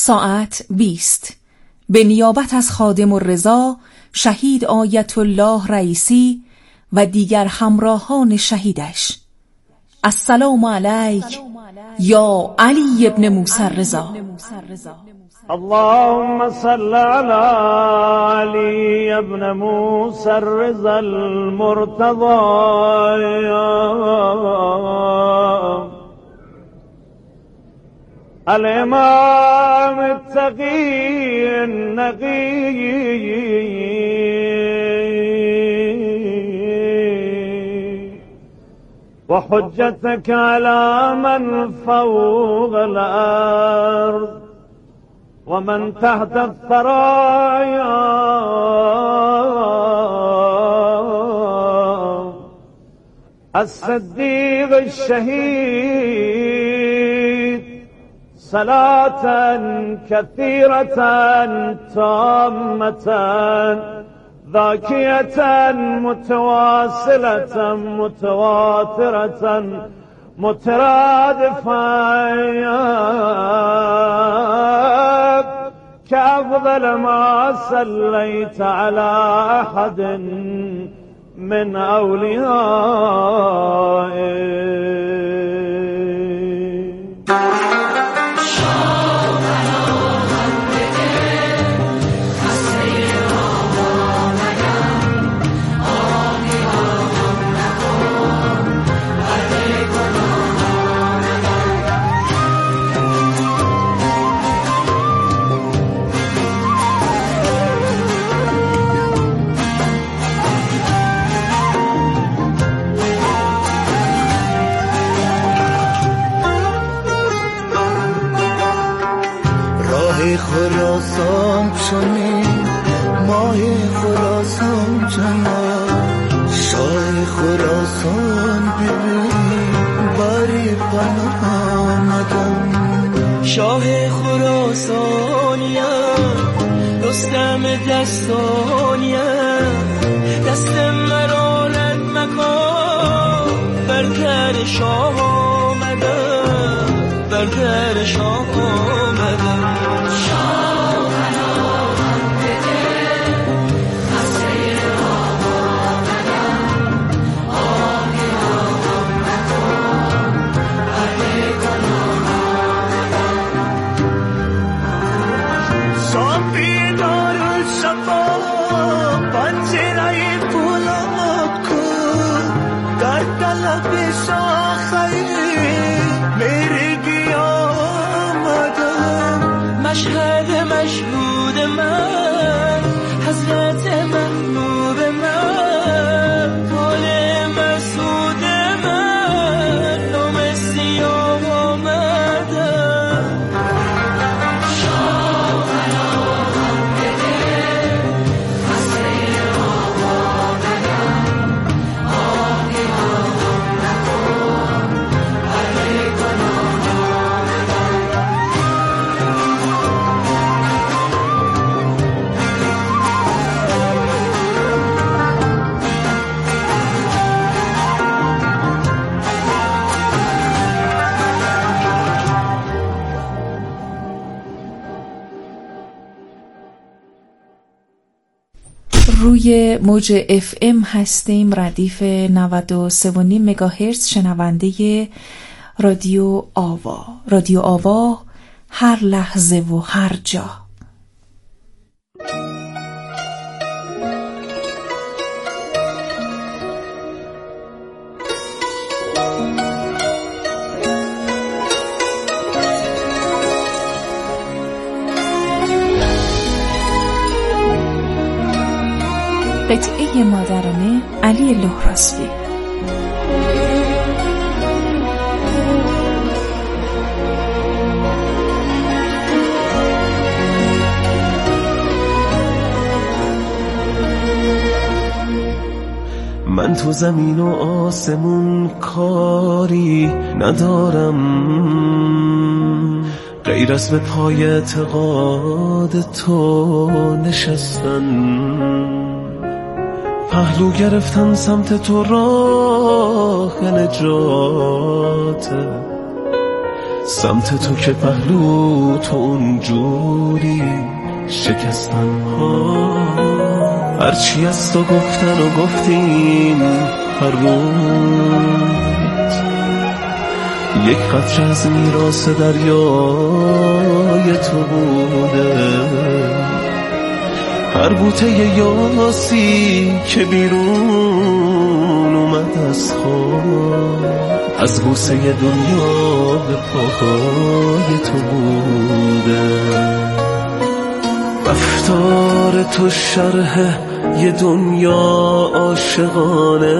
ساعت 20 به نیابت از خادم الرضا شهید آیت الله رئیسی و دیگر همراهان شهیدش. السلام علیک یا علی ابن موسی الرضا. اللهم صل على علي ابن موسى الرضا المرتضى الإمام التقي النقي وحجتك على من فوق الأرض ومن تحت الثرايا الصديق الشهيد صلاة كثيرة تامة ذاكية متواصلة متواترة مترادفة كأفضل ما صليت على أحد من أوليائك. خراسان چونه ماه خراسان چنا شاه خراسان ببین باری پناه آمدم. شاه خراسانیم رستم دستانیم دست مرالت مکان بر در شاه آمدم بر در شاه آمدم. مشهد مشهود من حضرت محبوب من طال مسعود من نام سیاه آمدم. شاه علاقم بده حسین آمدم آقی آقام نکن علی کنم روی موج FM هستیم، ردیف 93.5 مگاهرتز شنونده رادیو آوا. رادیو آوا هر لحظه و هر جا. قطعه مادرانه علی لهراسبی. من تو زمین و آسمون کاری ندارم غیر از به پای اعتقاد تو نشستن. پهلو گرفتن سمت تو راه نجاته سمت تو که پهلو تو اونجوری شکستن ها، هرچی از تو گفتن و گفتیم هر روز یک قطره از میراث دریای تو بوده. هر بوته یاسی که بیرون اومد از خواب، از بوسه دنیا به پاهای تو بوده. رفتار تو شرح یه دنیا عاشقانه،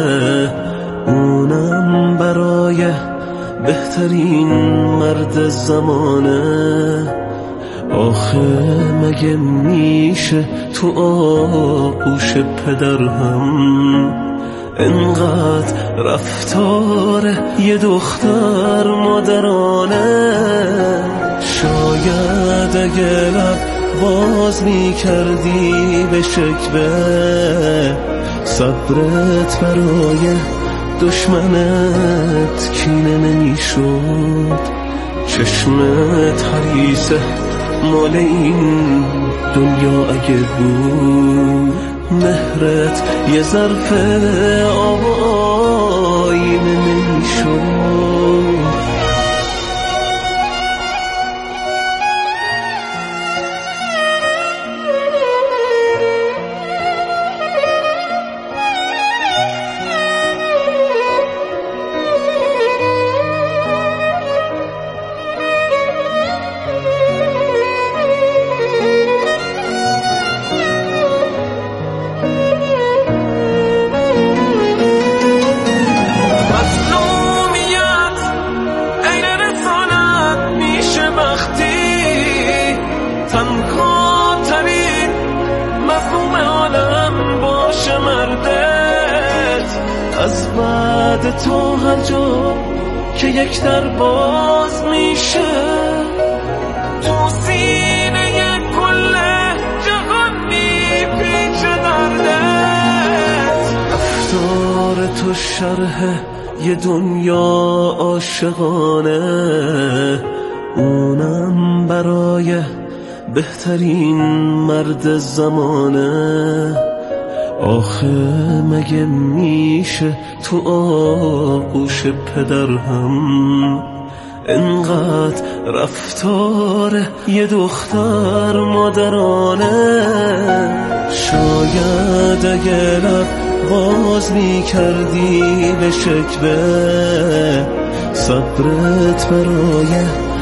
اونم برای بهترین مرد زمانه. آخه مگه میشه تو آغوش پدر هم انقدر رفتار یه دختر مادرانه؟ شاید اگه لب باز میکردی به شکوه، صبرت برای دشمنت کینه نمیشد. چشمت حریصه مال این دنیا اگه بود، مهرت یه ظرف آب آینه نمیشد. از بعد تو هر جا که یک در باز میشه، تو سینه کل جهان میپیچه دردت. رفتار تو شرح یه دنیا عاشقانه، اونم برای بهترین مرد زمانه. آخه مگه میشه تو آغوش پدر هم انقدر رفتار یه دختر مادرانه؟ شاید اگه لب باز میکردی به شکوه، صبرت برای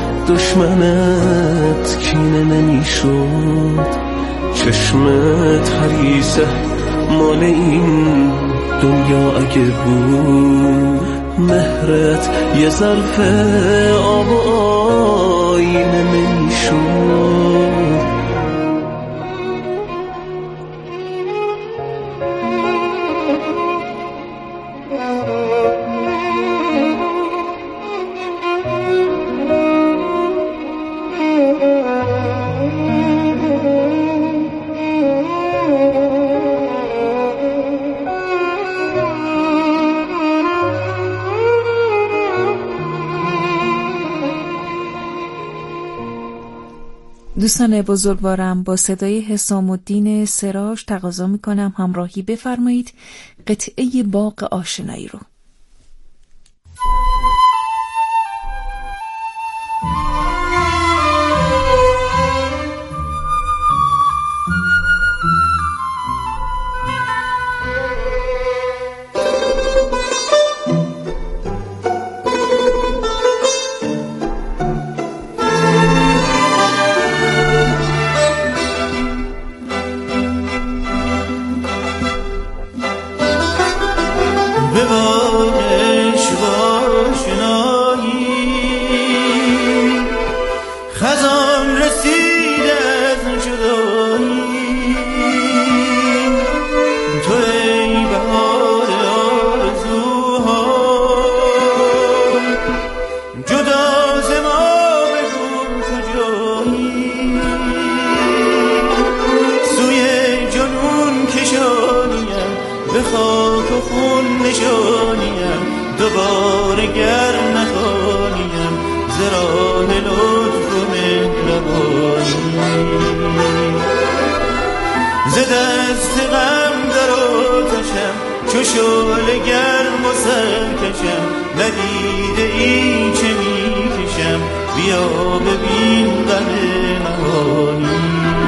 دشمنت کینه نمیشد. چشمت حریصه مال این دنیا اگه بود، مهرت یه ظرف آب آینه نمیشد. دوستان بزرگوارم، با صدای حسام الدین سراج تقاضا میکنم همراهی بفرمایید قطعه باغ آشنایی رو. ببار شعله گرم و سرکشم ندیده ای چه میکشم بیا ببین غم نهانی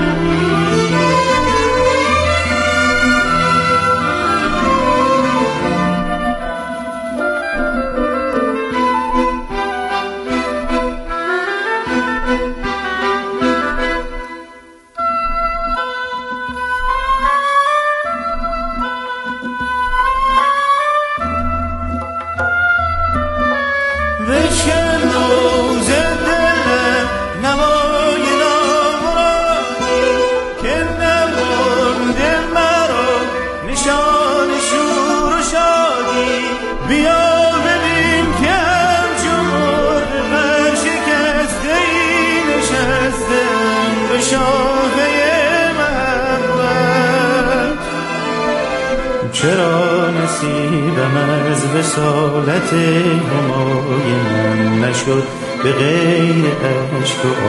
چرا نصیبم از وصالت همای من نشد به غیر عشق و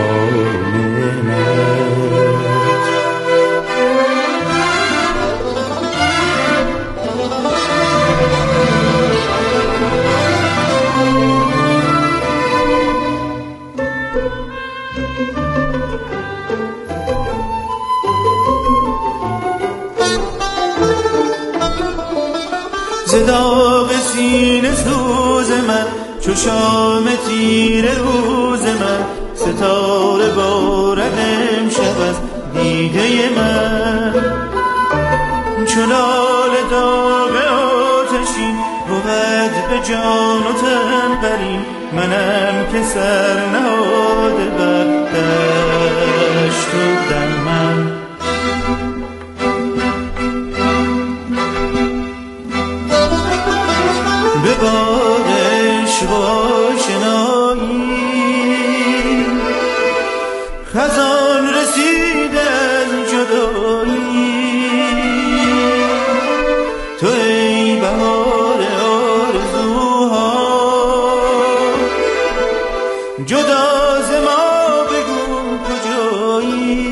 آمنت زداغ سینه سوز من چو شام تیر روز من ستاره بارد امشب از دیده من چو لاله داغ آتشین بود به جان و تن قرین منم که سر نهاده بر دشت و دمن به باد عشق و آشنایی خزان رسید از جدایی تو ای بهار آرزوها جدا ز ما بگو کجایی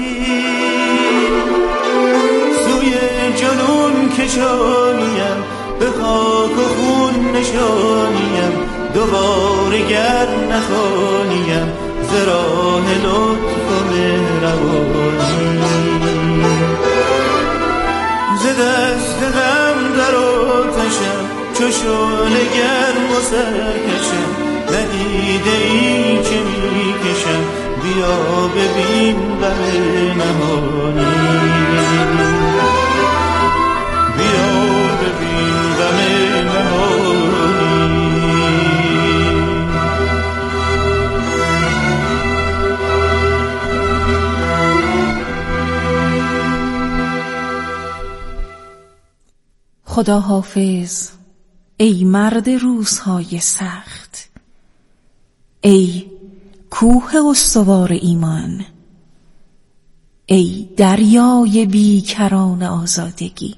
سوی جنون کشانیم به خاک و خون نشانیم دوباره گر نخوانیم ز راه لطف و مهربانی ز دست غم در آتشم چو شعله گرم و سرکشم ندیده ای چه میکشم بیا ببین غم نهانی بیا ببین غم نهانی خدا حافظ ای مرد روزهای سخت، ای کوه استوار ایمان، ای دریای بیکران آزادگی.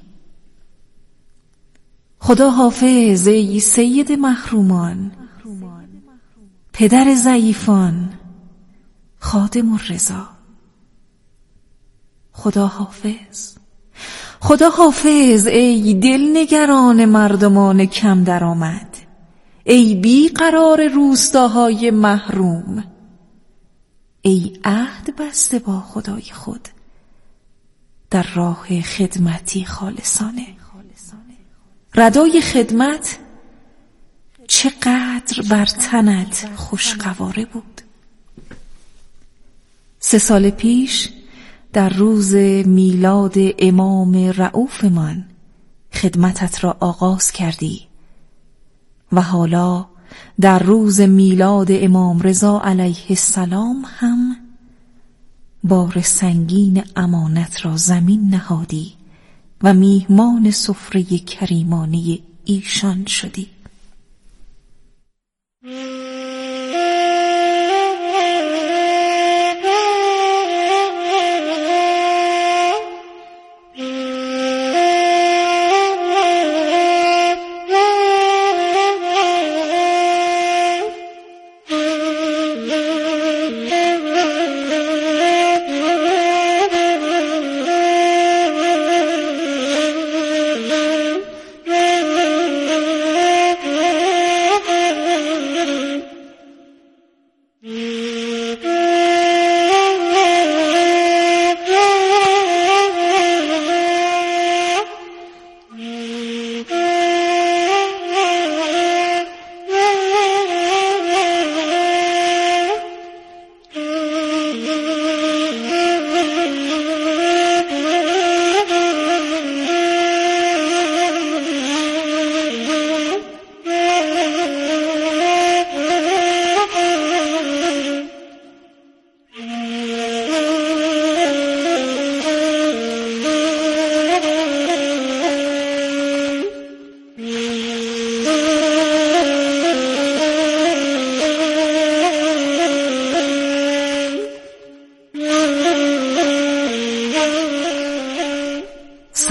خدا حافظ ای سید محرومان، پدر ضعیفان، خادم الرضا. خدا حافظ، خدا حافظ ای دلنگران مردمان کم درآمد، ای بیقرار روستاهای محروم، ای عهد بسته با خدای خود در راه خدمتی خالصانه. ردای خدمت چقدر بر تنت خوشقواره بود. 3 سال پیش در روز میلاد امام رؤوفمان خدمتت را آغاز کردی و حالا در روز میلاد امام رضا علیه السلام هم بار سنگین امانت را زمین نهادی و میهمان سفره کریمانه ایشان شدی.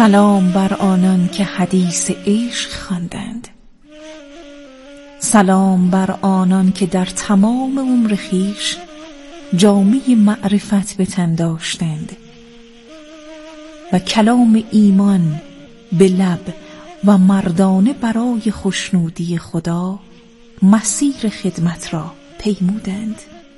سلام بر آنان که حدیث عشق خواندند. سلام بر آنان که در تمام عمر خویش جامه معرفت به تن داشتند و کلام ایمان به لب و مردانه برای خوشنودی خدا مسیر خدمت را پیمودند.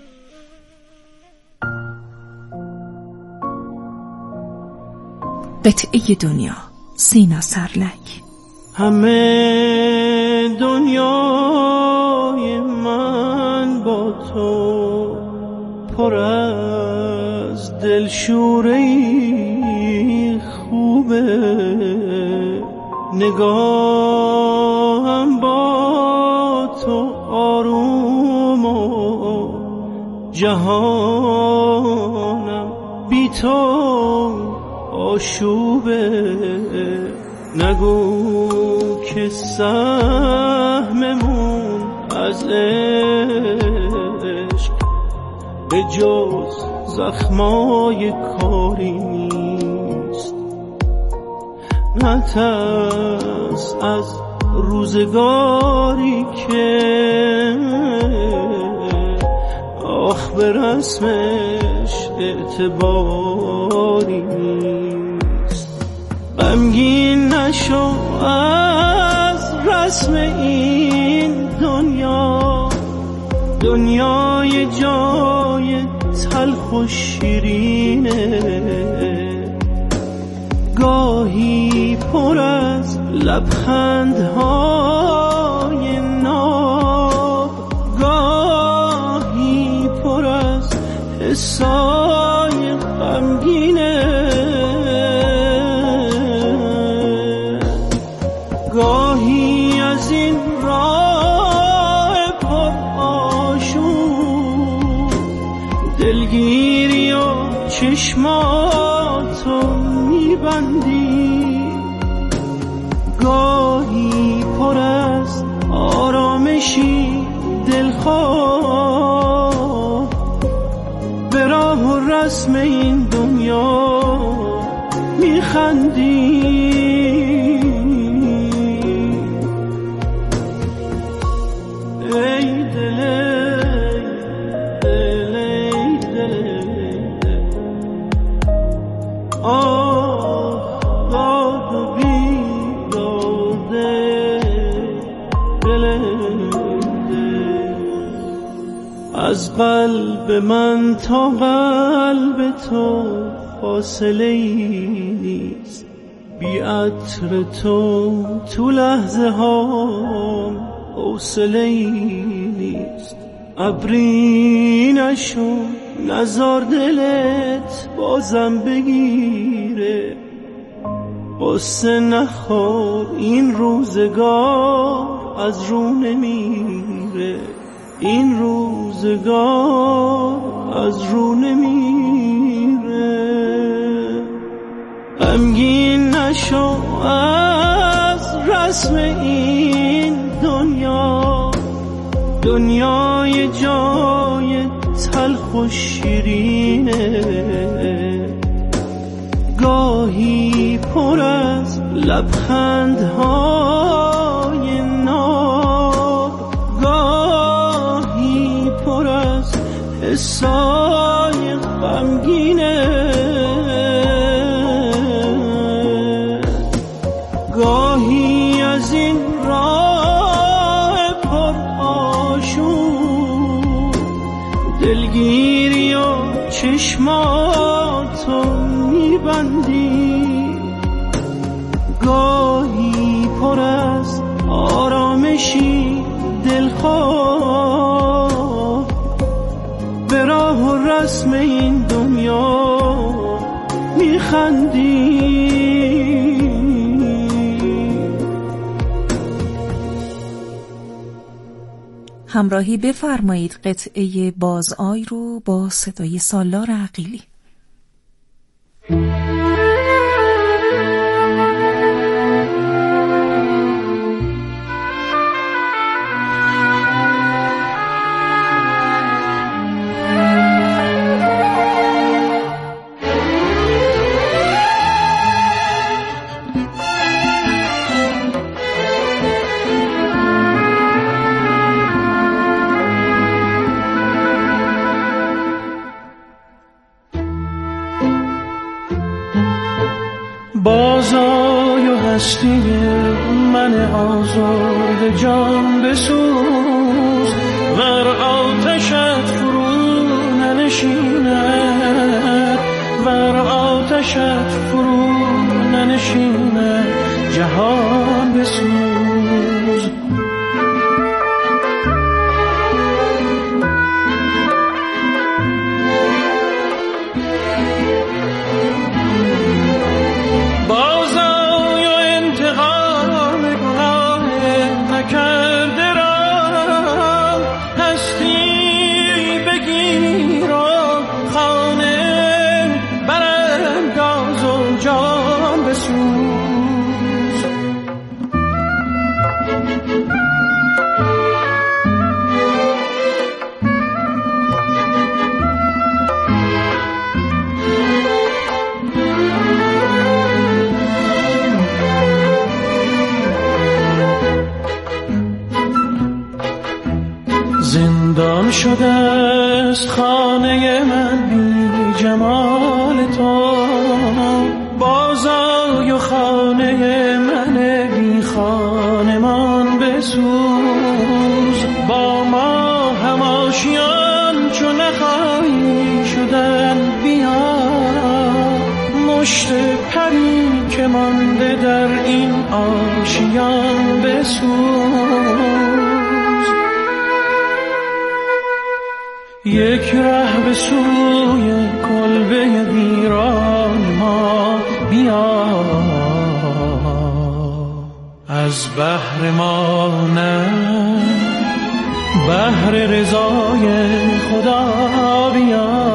قطعه دنیا، سینا سرلک. همه دنیای من با تو پر از دلشوری خوبه، نگاهم با تو آروم و جهانم بی تو آشوبه. نگو که سهممون از عشق به جز زخمای کاری نیست. نترس از روزگاری که آخ به رسمش اعتباری نیست. غمگین نشو از رسم این دنیا، دنیای جای تلخ و شیرینه، گاهی پر از لبخندهای ناب، گاهی پر از حسای غمگینه، گاهی از این راه پر آشوب دلگیری و چشماتو میبندی، گاهی پر از آرامشی دلخواه به راه و رسم این دنیا میخندی. از قلب من تا قلب تو فاصله ای نیست، بی عطر تو لحظه ها حوصله ای نیست. ابری نشو نزار دلت بازم بگیره، قصه نخور این روزگار از رو نمیره، این روزگار از رو نمیره. غمگین نشو از رسم این دنیا، دنیای جای تلخ و شیرینه، گاهی پر از لبخندهای ناب، گاهی پر از حسای غمگینه، گاهی از این راه پر آشوب دلگیری و چشماتو میبندی، گاهی پر از آرامشی دلخواه به راه و رسم این دنیا میخندی. همراهی بفرمایید قطعه بازآی رو با صدای سالار عقیلی. هستی من آزرده جان بسوز، ور آتشت فرو ننشیند، ور آتشت فرو ننشیند، جهان بسوز. زندان شده است خانه من بی جمال تو، بازای و خانه من بی خانمان بسوز. با ما هم آشیان چو نخواهی شدن، بیا مشت پری که مانده در این آشیان بسوز. یک ره به سوی کلبه ویران ما بیا، از بحر ما نه بحر رضای خدا بیا.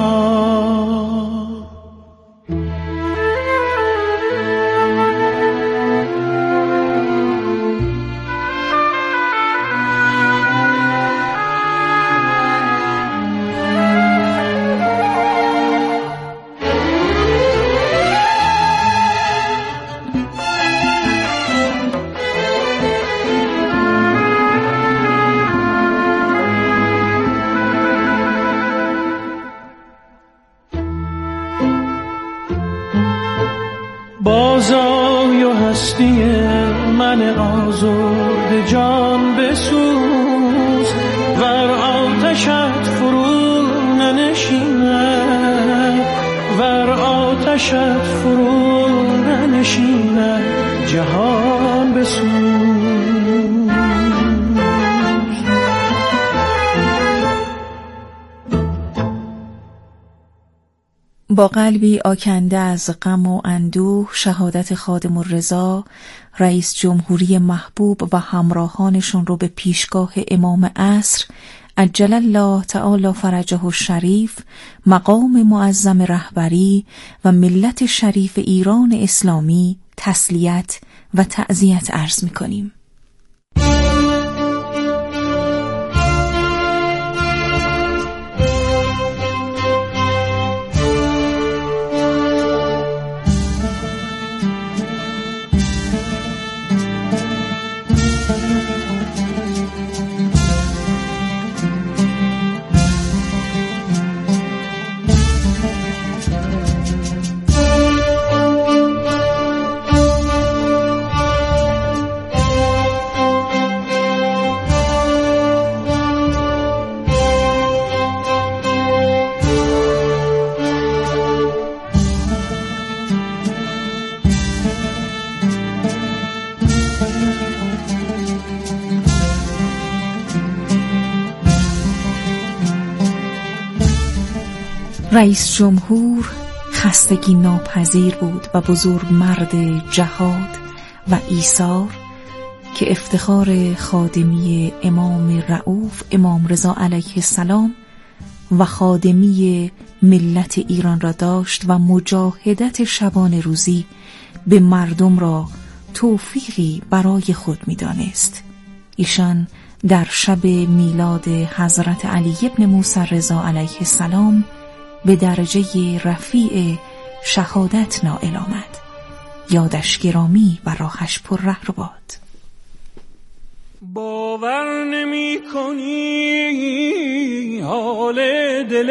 بازای و هستی من آزرده جان بسوز، ور آتشت فرو ننشیند، ور آتشت فرو ننشیند، جهان بسوز. با قلبی آکنده از غم و اندوه، شهادت خادم الرضا رئیس جمهوری محبوب و همراهانشون رو به پیشگاه امام عصر عجل الله تعالی فرجه الشریف، مقام معظم رهبری و ملت شریف ایران اسلامی تسلیت و تعزیت عرض می‌کنیم. رئیس جمهور خستگی ناپذیر بود و بزرگ مرد جهاد و ایثار که افتخار خادمی امام رؤوف امام رضا علیه السلام و خادمی ملت ایران را داشت و مجاهدت شبان روزی به مردم را توفیقی برای خود می دانست. ایشان در شب میلاد حضرت علی ابن موسی رضا علیه السلام به درجه رفیع شهادت نائل آمد. یادش گرامی و راهش پر ره رو باد. باور نمی کنی حال دل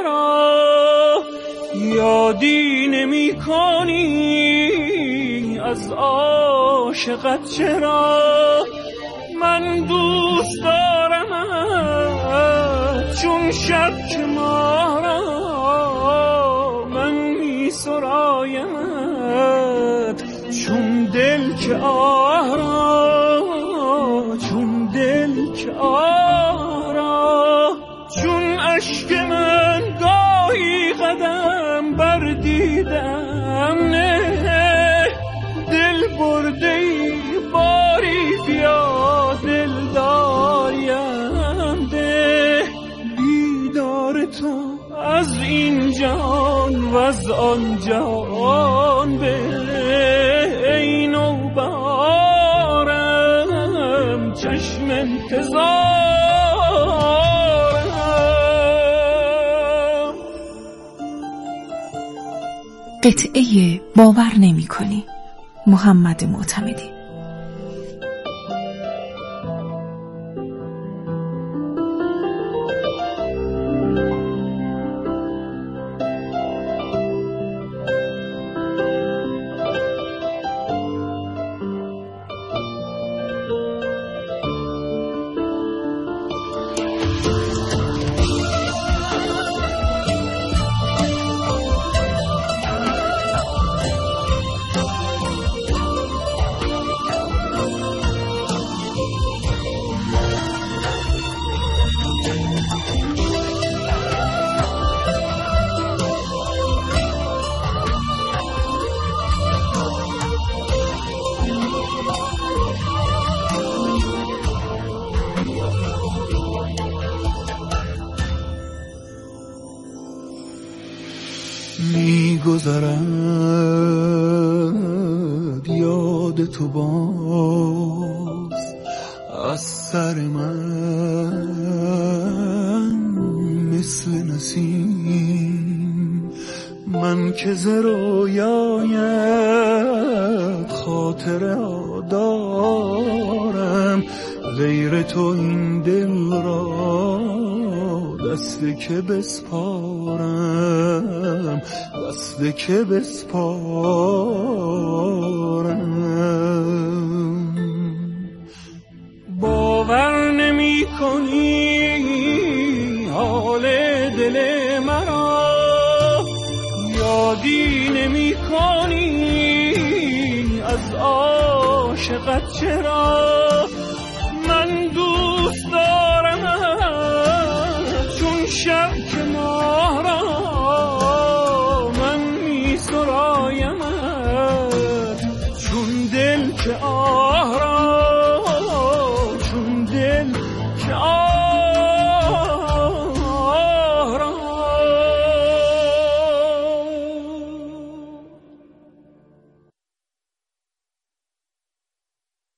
مرا، یادی نمی کنی از عاشقت چرا من دوست دارمت چون شب که ما را من می سرایمت چون دل که آرا چون دل که آرا چون اشک من گاهی قدم بر دیدم نه دل برده‌ای باری بیا دل داریم ده دیدار تو از این جهان و از آن جهان به ای نوبهارم چشم انتظارم. قطعه باور نمی کنی محمد معتمدی. می‌گذرد یاد تو باز از سر من مثل نسیم من که ز رویایت خاطره دارم غیر تو این دل را دسته که بسپارم دسته که بسپارم. باور نمی کنی حال دل مرا یادی نمی کنی از عاشقت چرا